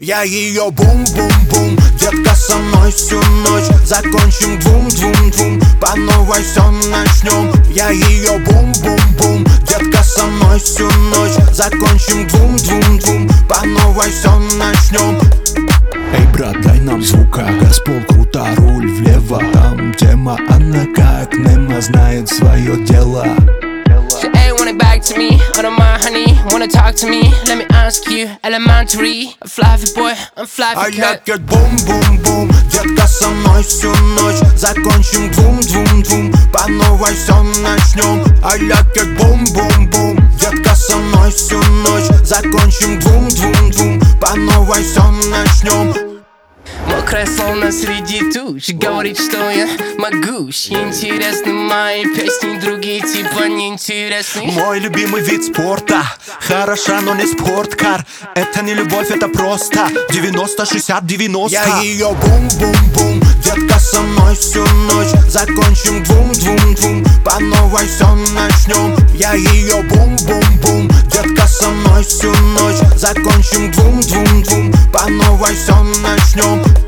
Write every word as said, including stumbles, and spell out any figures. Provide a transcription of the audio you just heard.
Я ее бум-бум-бум, детка со мной всю ночь. Закончим двум-двум-двум, по новой все начнем. Я ее бум-бум-бум, детка со мной всю ночь. Закончим двум-двум-двум, по новой все начнем. Эй, брат, дай нам звука, Газпол круто, руль влево. Там тема, она как Немо знает свое дело. She ain't want it back to me, I don't mind honey, wanna talk to me. Let me ask you, elementary, a fluffy boy, I'm fluffy I cut. like it бум-бум-бум, детка со мной всю ночь. Закончим двум-двум-двум, по новой все начнем. I like it бум-бум-бум, детка со мной всю ночь. Закончим двум-двум-двум, по новой все начнем. Мокрая словно среди туч, говорит, что я могуч. Интересны мои песни, другие типа неинтересны. Мой любимый вид спорта, хороша, но не спорткар. Это не любовь, это просто девяносто шестьдесят девяносто. Я ее бум-бум-бум, детка со мной всю ночь. Закончим двум-двум-двум, по новой все начнем. Я ее бум-бум-бум, детка со мной всю ночь. Закончим двум-двум-двум, по новой все начнем.